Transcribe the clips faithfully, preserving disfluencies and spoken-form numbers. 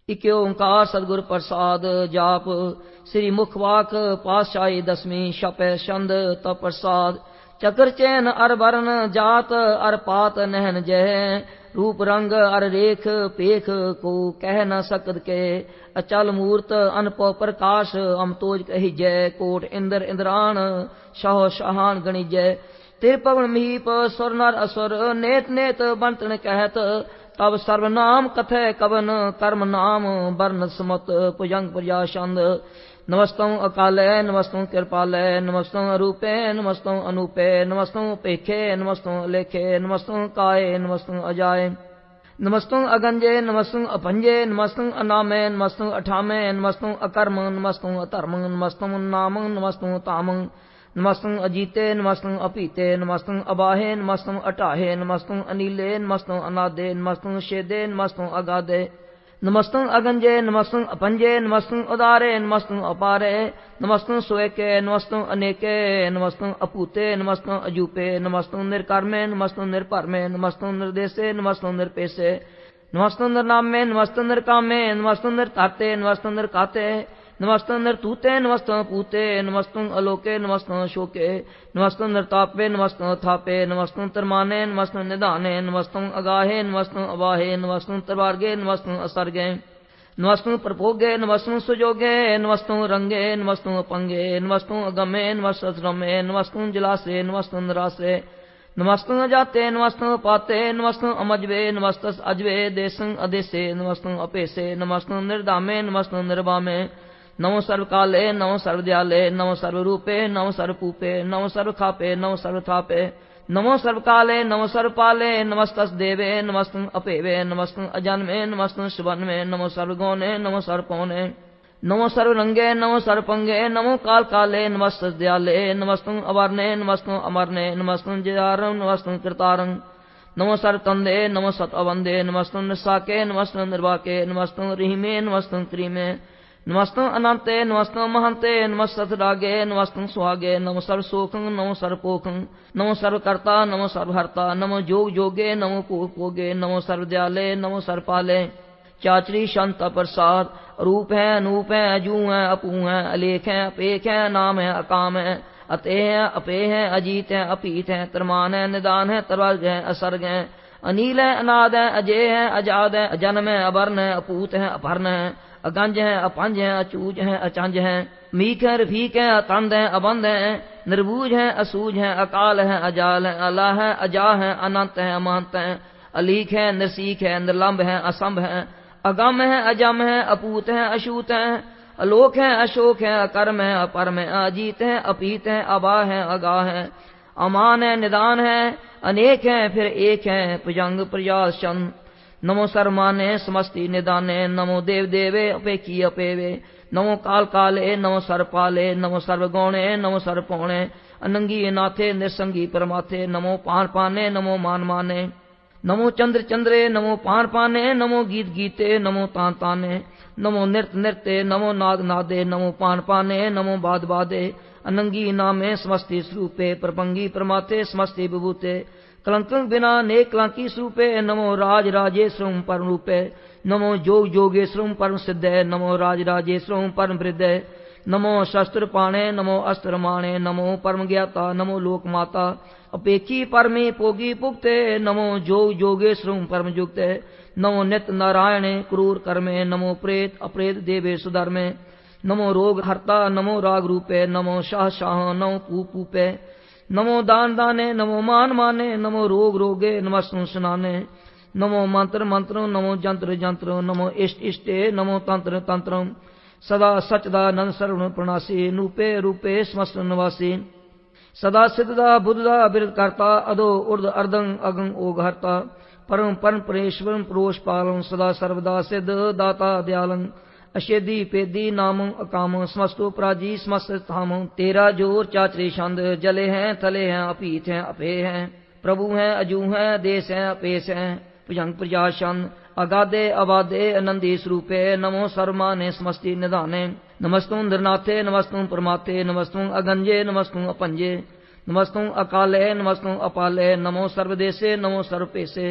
इक ओंकार सतगुर प्रसाद जाप। श्री मुखवाक पातशाही दसवीं छपै छंद तप प्रसाद। चक्र चैन अर वरण जात अर पात नहन जय। रूप रंग अर रेख पेख को कह न सकत के। अचल मूर्त अनपो प्रकाश अमतोज कही जय। कोट इंद्र इंद्राण शाह शाहान गणी जय। तिरपवन मीप सुर नर असुर नेत नेत बंतन कहत। तब सर्वनाम कथय कवन कर्म नाम वर्ण समत भुजंग प्रजा छंद। नमस्तों अकालय नमस्तों कृपालय नमस्तों अरूपे नमस्तों अनूपे नमस्तों पेखे नमस्तों अलेखे नमस्तों काय नमस्तों अजाय। नमस्तों अगंजे नमस्तों अपंजे नमस्तों अनामे नमस्तों अठामे नमस्तों अकर्म नमस्तों अधर्म नमस्तों नाम नमस्तों ताम। नमस्तों अजीते नमस्तों अपीते नमस्तों अबाहे नमस्तों अटाहे नमस्तों अनीले नमस्तों अनादे नमस्तों शेदे नमस्तों अगाधे। नमस्तों अगंजे नमस्तों अपंजे नमस्तों उदारे नमस्तों अपारे नमस्तों स्वेके नमस्तों अनेके नमस्तों अपूते नमस्तों अजूपे नमस्तों निर्कर्मे नमस्तों निर्भरमे नमस्तों निर्देशे नमस्तों निर्पेशे नमस्तों निर्नामे नमस्तों निर्कामे नमस्तों निर्ताते नमस्तों निर्काते नमस्तों निर्तूते नमस्तों पूते नमस्तों अलोके नमस्तों शोके नमस्तों निर्तापे नमस्तों थापे नमस्तों तरमाने नमस्तों निधाने नमस्तों अगाहे नमस्तों अबाहे नमस्तों तरवार्गे नमस्तों असर्गे नमस्तों प्रभोगे नमस्तों सुजोगे नमस्तों रंगे नमस्तों अपंगे नमस्तों अगमे नमस्तों रमे नमस्तों जलासे नमस्तों निरासे नमस्तों अजाते नमस्तों पाते नमस्तों अमजवे नमस्तों अजवे देशं अदेशे नमस्तों अपेसे नमस्तों निर्दामे नमस्तों निर्वामे। नमो सर्वकाले नमो सर्वदयाले नमो सर्वरूपे नमो सर्वपूपे नमो सर्वखापे नमो सर्वथापे नमो सर्वकाले नमो सर्वपाले नमस्तस् देवे नमस्तुं अपेवे नमस्तुं अजन्मे नमस्तुं सुवन्मे नमो सर्वगौणे नमो सर्वपौने नमो सर्वरंगे नमो सर्वपंगे नमो काल काले नमस्तस् दयाले नमस्तुं अवर्णे नमस्तुं अमरने नमस्तुं जयारं नमस्तुं कृतारं नमो सर्वतंदे नमो सत अवंदे नमस्तुं निस्साके नमस्तुं निर्वाके नमस्तुं रिहिमे नमस्तुं क्रीमे नमस्तुं अनंते नमस्तुं महंते नमस्तुं रागे नमस्तुं स्वागे नमो सर्वसोखं नमो सर्वपोखं नमो सर्वकर्ता नमो सर्वहर्ता नमो जोग जोगे नमो पोग पोगे नमो सर्वदयाले नमो सर्वपाले। चाचरी शांत प्रसाद। रूप है अनूप है अजू है अपू है अलेख है अपेख है नाम है अकाम है अते है अपे है अजीत है अपीत है तरमान है निदान है तरवर्ग है असर्ग है अनील है अनाद है अजय है अजाद है अजन्म है अवर्ण है अपूत है अपहरण है अगंज है अपंज है अचूज है अचंज है मीख है रफीक है अतंद है अबंध है निर्बूज है असूज है अकाल है अजाल है अला है अजा है अनंत है अमहंत है अलीक है निर्सीख है निर्लंब है असंभ है अगम है अजम है अपूत है अशूत है अलोक है अशोक है अकर्म है अपरम है अजीत है अपीत है अबा है अगा है अमान है निदान है अनेक है फिर एक है भुजंग प्रजाशन। नमो सर्वमाने समस्ति निदाने नमो देव देवे अपेखी अपेवे नमो काल काले नमो सर्वपाले नमो सर्वगौणे नमो सर्वपौणे अनंगी नाथे निसंगी परमाथे नमो पान पाने नमो मान माने नमो चंद्र चंद्रे नमो पान पाने नमो गीत गीते नमो तान ताने नमो नृत नृत्य नमो नाद नादे नमो पान पाने नमो बाद बादे अनंगी नामे समस्ति स्वरूपे प्रपंगी परमाते समस्ति विभूते कलंकं बिना नेक कलंकी स्वरूपे नमो राज राजेश्वरं परम रूपे नमो जोग जोगेश्वरं परम सिद्धे नमो राज राजेश्वरं परम वृद्धे नमो शस्त्र पाणे नमो अस्त्र माणे नमो परम ज्ञाता नमो लोक माता अपेक्षी परमे पोगी पुक्ते नमो जोग जोगेश्वरं परम जुक्ते नमो नित्य नारायणे क्रूर कर्मे नमो प्रेत अप्रेत देवे सुधर्मे नमो रोग हरता नमो राग रूपे नमो शाह शाह नमो पू पूपे नमो दान दाने नमो मान माने नमो रोग रोगे नमस्तुं सुनाने नमो मंत्र मंत्र नमो जंत्र जंत्र नमो इष्ट इष्टे नमो तंत्र तंत्र सदा सचदानंद सर्वण प्रणासी नूपे रूपे समस्त निवासी सदा सिद्धदा बुद्धदा बिरद करता अदो उर्द अर्दं अगं ओग हरता परम परम परेश्वरं पुरोष पालं सदा सर्वदा सिद्ध दाता दयालं अशेदी पेदी नाम अकाम समस्तो प्राजी समस्त थाम तेरा जोर चाचरे छंद जले हैं थले हैं अपीत हैं अपे हैं प्रभु हैं अजू हैं देश हैं अपेश हैं भुजंग प्रजाशन अगाधे अबाधे आनंदी स्वरूपे नमो सर्वमाने समस्ति निधाने नमस्तुं निर्नाथे नमस्तुं परमाथे नमस्तुं अगंजे नमस्तुं अपंजे नमस्तुं अकाले नमस्तुं अपाले नमो सर्वदेशे नमो सर्वपेशे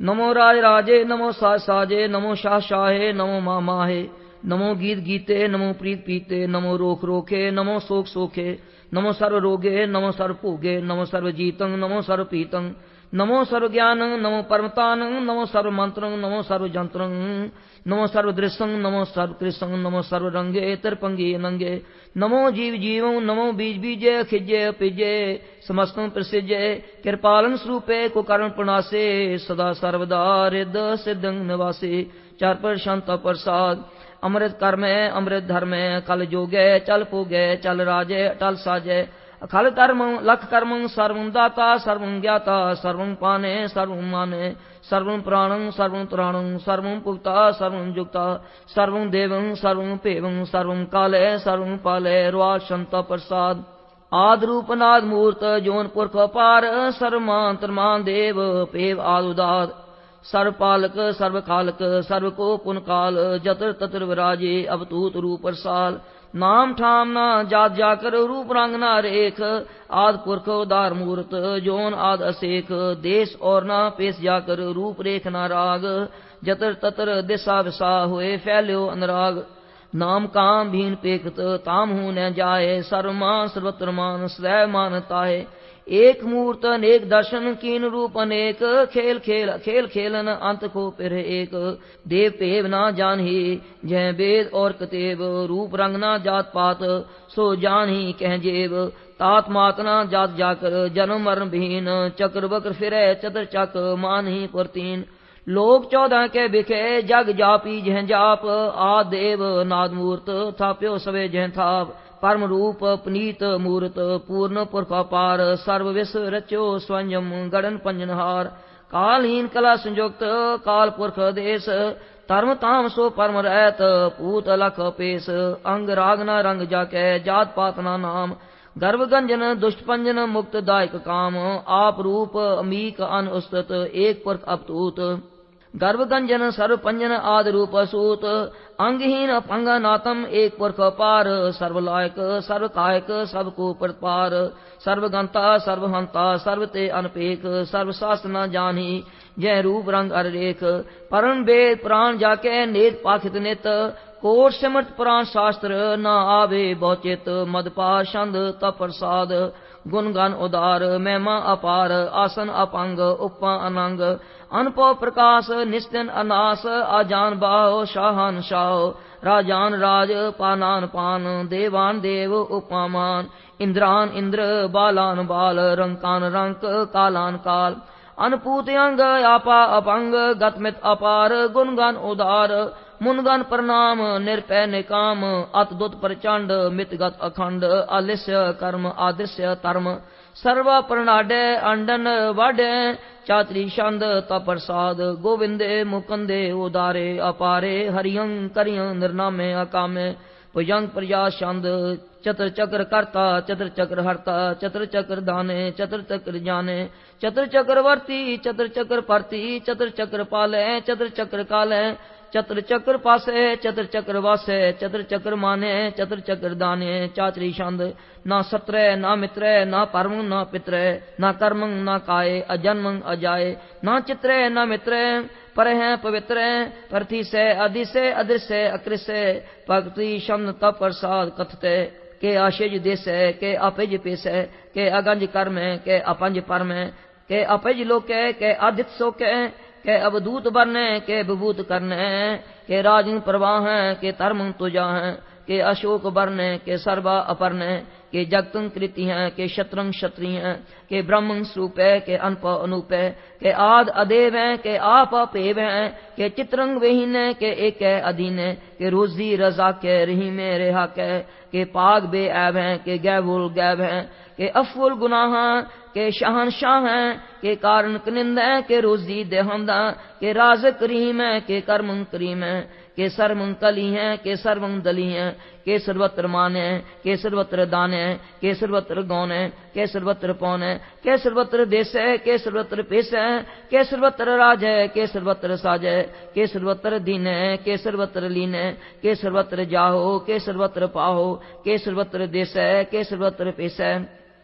नमो राज राजे, नमो साज साजे, नमो शाह शाहे, नमो माँ माहे, नमो गीत गीते, नमो प्रीत पीते, नमो रोख रोखे, नमो शोक सोखे, नमो सर्व रोगे, नमो सर्व भोगे, नमो सर्व जीतं, नमो सर्व पीतं, नमो सर्व ज्ञानं, नमो परमतानं, नमो सर्व मंत्रं, नमो सर्व जंत्रं, नमो सर्व दृश्यं, नमो सर्व कृष्णं, नमो सर्व रंगे तिरपंगी नंगे, नमो जीव जीवं, नमो बीज बीजे खिजे पिजे, समस्तं प्रसिजे, कृपालन स्वरूपे कुकर्ण प्रणासे, सदा सर्वदा रिद सिद्धं निवासे, चार पर शांत प्रसाद, अमृत कर्मे अमृत धर्मे, कल जोगे चल पूगे, चल राजे अटल साजे, अखल कर्म लख कर्म, सर्वं दाता सर्वं ज्ञाता, सर्वं पाने सर्वं माने, सर्वं प्राणं सर्वं त्राणं, सर्वं पुक्ता सर्वं जुक्ता, सर्वं देवं सर्वं पेवं, सर्वं काले सर्वं पाले, रुआ शांत प्रसाद, आद रूप नाद मूर्त जोन पुरख पार, सर्वमान मान देव पेव आदुदाद, सर्वपालक सर्वकालक सर्व को पुन काल, जतर तत्र विराजे अवतूत रूप रसाल, नाम ठाम ना जात जाकर रूप रंग ना रेख, आद पुरख उदार मूर्त जोन आद असेख, देश और ना पेश जाकर रूप रेख ना राग, जतर ततर दिशा विसा हुए फैल्यो अनुराग, नाम काम भीन पेखत ताम हूँ न जाए, सर्वमान सर्वत्र मान सदैव मानता है, एक मूर्त अनेक दर्शन कीन रूप अनेक, खेल खेल खेल खेलन अंत को फिर एक, देव पेव ना जान ही जय वेद और कतेब, रूप रंग ना जात पात सो जान ही कह जेब, तात मात ना जात जाकर जन्म मरण भीन, चक्र बक्र फिरे चतर चक मान ही परतीन, लोक चौदह के बिखे जग जापी जह जाप, आ देव नाद मूर्त थाप्यो सवे जह थाप, परम रूप पनीत मूर्त पूर्ण पुरख पार, सर्व विश्व रचो स्वयं गणन पंजनहार, कालहीन कला संयुक्त काल पुरख देश, धर्म ताम सो परम रहत पूत लख पेश, अंग राग न रंग जाके जात पात ना नाम, गर्भ गंजन दुष्ट पंजन मुक्त दायक काम, आप रूप अमीक अन उस्तत एक पुरख अवतूत, गर्भ गंजन सर्व पंजन आदि रूप सूत, अंगहीन अपंगनातम एक पुरख पार, सर्वलायक सर्व कायक सब को प्रतिपार, सर्वगंता सर्वहंता सर्वते अनपेख, सर्व शास्त्र न जानी जय रूप रंग अर रेख, परम वेद प्राण जाके नेत पाखित नित, कोट सिमट पुराण शास्त्र न आवे बहुचित, मदपार छंद तप प्रसाद, गुण गण उदार महिमा अपार, आसन अपंग उपा अनंग, अनपो प्रकाश निस्तिन अनास, आजान बाहो शाहन शाहो, राजान राज पानान पान, देवान देव उपमान, इंद्रान इंद्र बालान बाल, रंकान रंक कालान काल, अनपूत अंग आपा अपंग, गतमित अपार गुणगान उदार, मुनगन प्रणाम निरपै निकाम, अतदुत प्रचंड मितगत अखंड, आलिस्य कर्म आदृश्य धर्म, सर्व प्रणाडे अंडन वाडे, चातरी छंद तप प्रसाद, गोविंदे मुकुंदे उदारे अपारे, हरियं करियं निर्नामे अकामे, भुजंग प्रजा छंद, चतर चक्र करता चतर चक्र हरता, चतर चक्र दाने चतर चक्र जाने, चतर चक्र वर्ती चतर चक्र परती, चतर चक्र पाले चतर चक्र काले, चतर चक्र पासे चतर चक्र वासे, चतर चक्र माने चतर चक्र दाने, चाचरी छंद, ना सत्रे ना मित्रे ना परम ना पित्रे, ना कर्म ना काये, अजन्म अजाए, ना चित्रे ना मित्रे, पर हैं पवित्र प्रथि से अधिसे अदृश्य अकृष्य, भक्ति शब्द तप प्रसाद कथते, के आशेज देश है के अपेज पेश है, के अगंज कर्म है के अपंज परम है, के अपेज लोक है के आदित्य शोक है, के अवधूत बरने के विभूत करने, के राजन प्रवाह है के धर्म तुजा है, के अशोक बरने के सर्वा अपरने, के जगतंग कृति हैं के शत्रंग क्षत्रिय हैं, के ब्रह्म स्वरूप है के अनप अनूप है, के आद अदेव हैं के आप अपेव हैं, के चित्रंग विहीन है के एक है अधीन है, के रोजी रजा के रही में रेहा के, के पाग बे ऐब हैं के गैबुल गैब हैं, के अफुल गुनाह के शहनशाह हैं, के कारण कनिंद हैं के रोजी देहंदा, के राज करीम है के कर्म करीम है, के सर्वं कली हैं के सर्वं दली हैं, के सर्वत्र मान है के सर्वत्र दान है, के सर्वत्र गौन है के सर्वत्र पौन है, के सर्वत्र देश है के सर्वत्र पेश है, के सर्वत्र राज है के सर्वत्र साज है, के सर्वत्र दीन है के सर्वत्र लीन है, के सर्वत्र जाहो के सर्वत्र पाहो, के सर्वत्र देश है के सर्वत्र पेश है,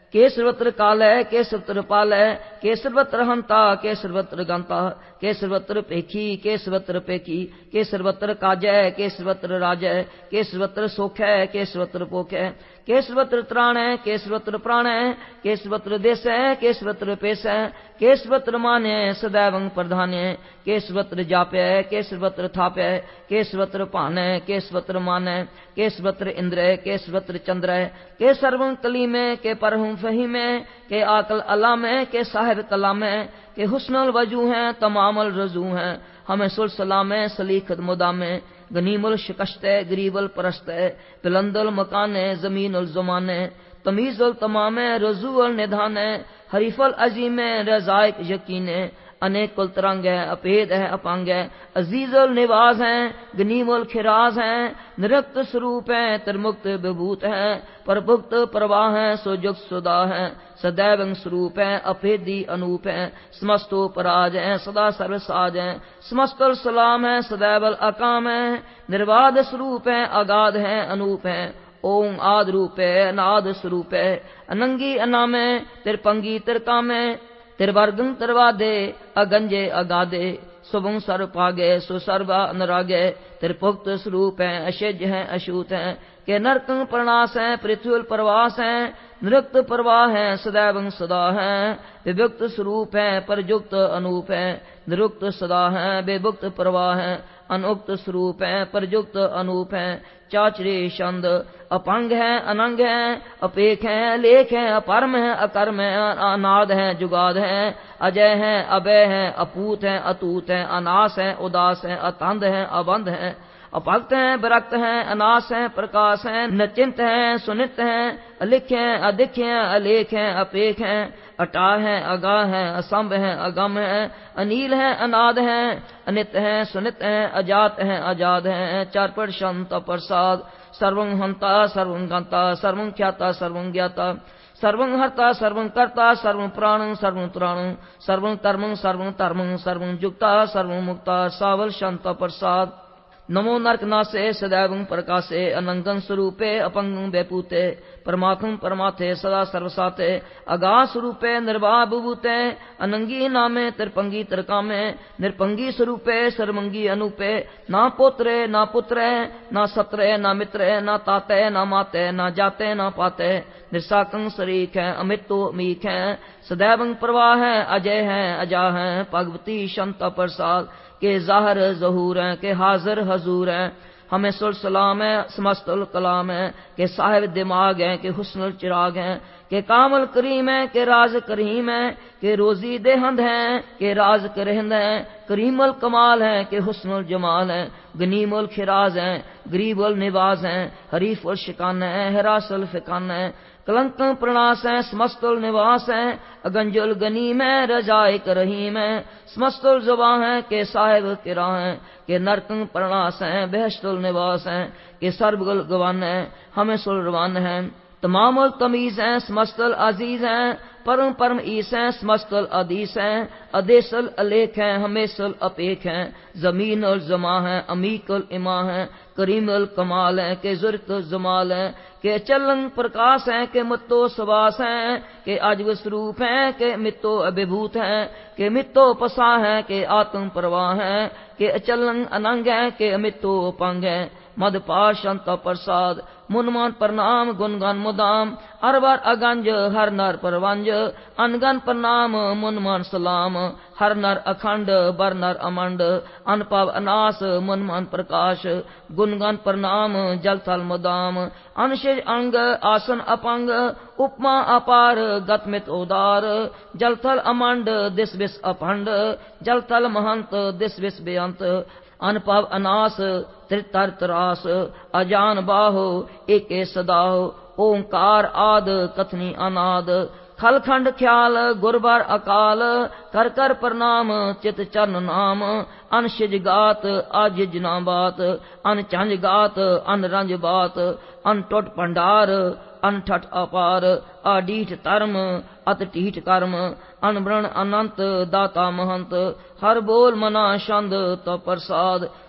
के सर्वत्र कालय के सर्वत्र पालय के सर्वत्र हंता के सर्वत्र गंता के सर्वत्र पेखी के सर्वत्र पेखी के सर्वत्र काजय के सर्वत्र राजय के सर्वत्र सोखय के सर्वत्र पोखय के सर्वत्र त्राणय के सर्वत्र प्राणय के सर्वत्र देशय के सर्वत्र पेशय के सर्वत्र मान्य सदैवं प्रधान्य के सर्वत्र जाप्य के सर्वत्र थाप्य के सर्वत्र पानय के सर्वत्र मानय के सर्वत्र इंद्र के सर्वत्र चंद्र के सर्वं कली में के परहुं फही में के आकल अला में के साहिर तला में के हुस्नल वजू हैं तमामल रजू हैं हमें सुल सलाम सलीखत मुदा में गनीमुल शिकस्त गरीबल परस्त पिलंदल मकान जमीन उल जुमान तमीजुल तमाम रजूल निधान हरीफल अजीम रजायक यकीन अनेक कुल तरंग है अपेद है अपांग है अजीजुल निवाज हैं गनीमुल खिराज हैं निरक्त स्वरूप है तिरमुक्त विभूत है परभुक्त प्रवाह है सुजुक्त सुदा है सदैव स्वरूप है अपेदी अनूप है समस्तो पराज है सदा सर्वसाज है समस्तल सलाम है सदैवल अकाम है निर्वाद स्वरूप है अगाध है अनूप है ओम आद रूप है अनाद स्वरूप है अनंगी अनामे तिरपंगी तिरकामे तिरवर्गं तिरवादे अगंजे अगादे सुबुं सर्व पागे सुसर्वा अनुरागे तिरपुक्त स्वरूप है अशेज है अशूत है के नरकं प्रणास है पृथ्वी प्रवास है नृक्त प्रवाह है सदैवं सदा है विभुक्त स्वरूप है परयुक्त अनूप है निरुक्त सदा है विभुक्त प्रवाह है अनुक्त स्वरूप है परयुक्त अनूप है चाचरे छंद अपंग है अनंग है अपेख है लेख है अपरम है अकर्म है अनाद है जुगाद है अजय है अभय है अपूत है अतूत है अनास है उदास है अतंद है अबंध है अभक्त है विरक्त है अनास है प्रकाश है नचिंत है सुनित है अलिख है अधिक है अलेख है अपेख है अटा है अगा है असंभ है अगम है अनील है अनाद है अनित है सुनित है अजात है आजाद है चारपट शांत प्रसाद सर्वं हंता सर्वं गंता सर्वं ख्याता सर्वं ज्ञाता सर्वं हर्ता सर्वं कर्ता सर्वं प्राणं सर्वं त्राणं सर्वं कर्मं सर्वं धर्मं सर्वं जुक्ता सर्वं मुक्ता सावल शांत प्रसाद नमो नरकनासे सदैवं प्रकाशे अनंगं स्वरूपे अपंगं वैपूते परमात्म परमाथे सदा सर्वसाते अगा स्वरूपे निर्वाह बुभूते अनंगी नामे तिरपंगी तिरकामे निरपंगी स्वरूपे सर्वंगी अनूपे ना पोत्रे ना पुत्रे ना सत्रे ना मित्रे ना ताते ना माते ना जाते ना पाते निसाकं शरीक है अमितो अमीक है सदैवं प्रवाह है अजय है अजा है भगवती शांत प्रसाद के जाहर जहूर हैं के हाजिर हजूर हैं हमें सुल सलाम है समस्तुल कलाम है के साहिब दिमाग हैं के हुस्नुल चिराग हैं के कामल करीम है के राज करीम है के रोजी देहंद हैं के राज करहिंद हैं करीमुल कमाल है के हुस्नुल जमाल है गनीमुल खिराज हैं गरीबुल निवाज हैं हरीफुल शिकान है हरासुल फिकान है कलंक प्रणास है समस्तुल निवास है अगंजुल गनीम है रजायक रहीम है समस्तुल जुबा है के साहिब किरा है के नरकं प्रणास है बेहस्तुल निवास है के सर्वगुल गवान है हमें सुलरवान है तमामुल तमीज है समस्तुल अजीज है परम परम ईस है समस्तुल अदीस है अदेसल अलेख है हमेशल अपेख है जमीन और जमा है अमीकुल इमा है करीमुल कमाल है के जुर्क जमाल है के चलन प्रकाश है के मत्तो सवास है के अजब स्वरूप है के मित्तो अभिभूत है के मित्तो पसा है के आत्म प्रवाह है के अचलन अनंग है के अमित्तो पंग है मदपार शांत प्रसाद मुनमान प्रणाम गुणगान मुदाम अरबार अगंज हर नर परवंज अनगन प्रणाम मुनमान सलाम हर नर अखंड बर नर अमंड अनपव अनास मुनमान प्रकाश गुणगान प्रणाम जल थल मुदाम अनशेष अंग आसन अपंग उपमा अपार गतमित उदार जल थल अमंड दिस विस अखंड जल थल महंत दिस विस बेअंत अनपव अनास त्रितर त्रास अजान बाहो एके सदाहो ओंकार आद कथनी अनाद खलखंड ख्याल गुरबार अकाल कर कर प्रणाम चित चरण नाम अनशिज गात आजिज ना बात अनचंज गात अनरंज बात अनटुट भंडार अनठट अपार अडीठ धर्म अतटीठ कर्म अनब्रण अनंत दाता महंत हर बोल मना छंद तो प्रसाद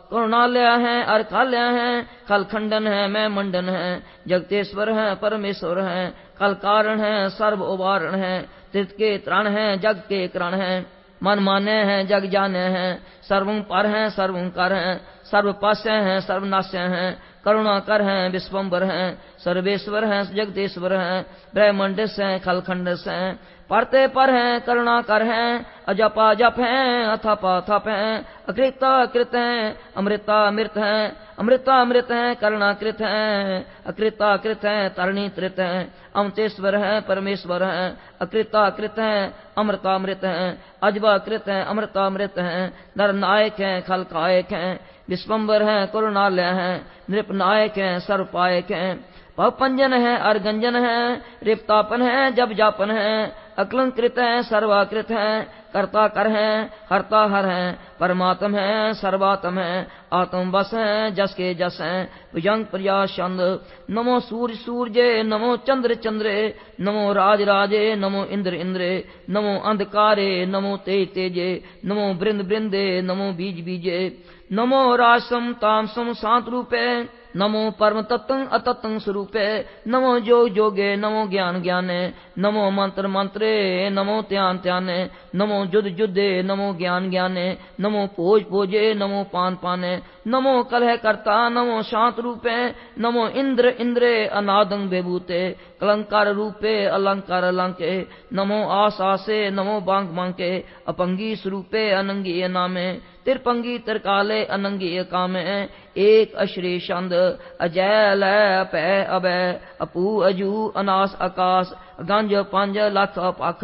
करुणालया है अर काल्या है, कल खंडन है मैं मंडन है, जगतेश्वर है परमेश्वर है, कल कारण है सर्व उबारण है, तीर्थ के त्राण है जग के करण है, मन माने हैं जग जाने हैं, सर्वं पर हैं सर्वं कर हैं, सर्व पास्य हैं सर्वनाश्य हैं, करुणा कर हैं विश्वम्बर हैं, सर्वेश्वर हैं जगदेश्वर हैं, ब्रह्मंडस हैं खलखंडस हैं, परते पर हैं करुणा कर हैं, अजपा जप हैं अथपा थप हैं, अकृता कृत हैं अमृता अमृत हैं, अमृता अमृत हैं करुणा कृत हैं, अकृता कृत हैं तरणी त्रित हैं, अमृतेश्वर हैं परमेश्वर हैं, अकृता कृत हैं अमृता अमृत हैं, अजबा कृत हैं अमृता अमृत हैं, नर नायक हैं खल कायक हैं, विश्वम्बर हैं करुणालय हैं, नृप नायक हैं सर्वपायक हैं, पवपंजन है अर्गंजन है, रिपतापन है जब जापन है, अकलंकृत है सर्वाकृत है, कर्ता कर है हरता हर है, परमात्म है सर्वात्म है, आत्म बस है जस के जस है, भुजंग प्रिया छंद, नमो सूर्य सूर्ये नमो चंद्र चंद्रे, नमो राज राजे नमो इंद्र इंद्रे, नमो अंधकारे नमो तेज तेजे, नमो बृंद बृंदे नमो बीज बीजे, नमो राजसम तामसम शांत रूपे, नमो परम तत्व अतत्व स्वरूपे, नमो जोग जोगे नमो ज्ञान ज्ञाने, नमो मंत्र मंत्रे नमो ध्यान ध्याने, नमो जुद जुदे नमो ज्ञान ज्ञाने, नमो भोज भोजे नमो पान पाने, नमो कलह कर्ता नमो शांत रूपे, नमो इंद्र इंद्रे अनादं विभूते, कलंकार रूपे अलंकार अलंके, नमो आस आसे नमो बांग बांके, अपंगी स्वरूपे अनंगी नामे, तिरपंगी तिरकाले अनंगी कामे, एक अश्री छंद, अजय लय पै अभय, अपू अजू अनास आकाश, गंज पंज लख पख,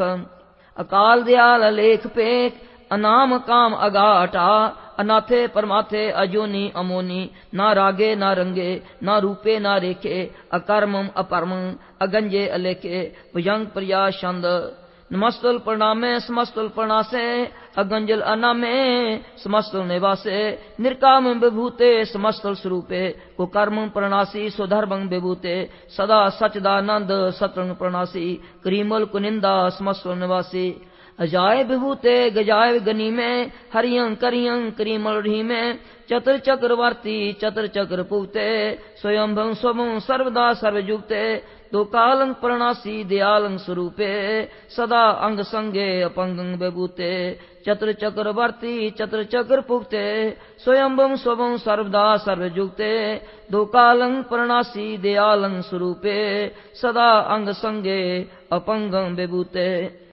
अकाल दयाल लेख पेख, अनाम काम अगाटा, अनाथे परमाथे अजोनी अमोनी, ना रागे ना रंगे ना रूपे ना रेखे, अकर्मम अपरमं अगंजे अलेखे, भुजंग प्रिया छंद, नमस्तुल प्रणामे समस्तुल प्रणासे, अगंजल अनामे समस्तुल निवासे, निर्काम विभूते समस्तुल स्वरूपे, कुकर्म प्रणासी सुधर्मं विभूते, सदा सच्चिदानंद सत्रंग प्रणासी, करीमल कुनिंदा समस्तुल निवासी, अजाय विभूते गजाय गनी में, हरियं करियं करीमल रही में, चतर चक्रवर्ती चतर चक्र पुगते, स्वयं स्वयं सर्वदा सर्वयुक्ते, तो कालं प्रणासी दयालं स्वरूपे, सदा अंग संगे अपंगं विभूते, चतर चक्रवर्ती चतर चक्र पुगते, स्वयं स्वयं सर्वदा सर्वयुक्ते, दो कालं प्रणासी दयालं स्वरूपे, सदा अंग संगे अपंगं विभूते।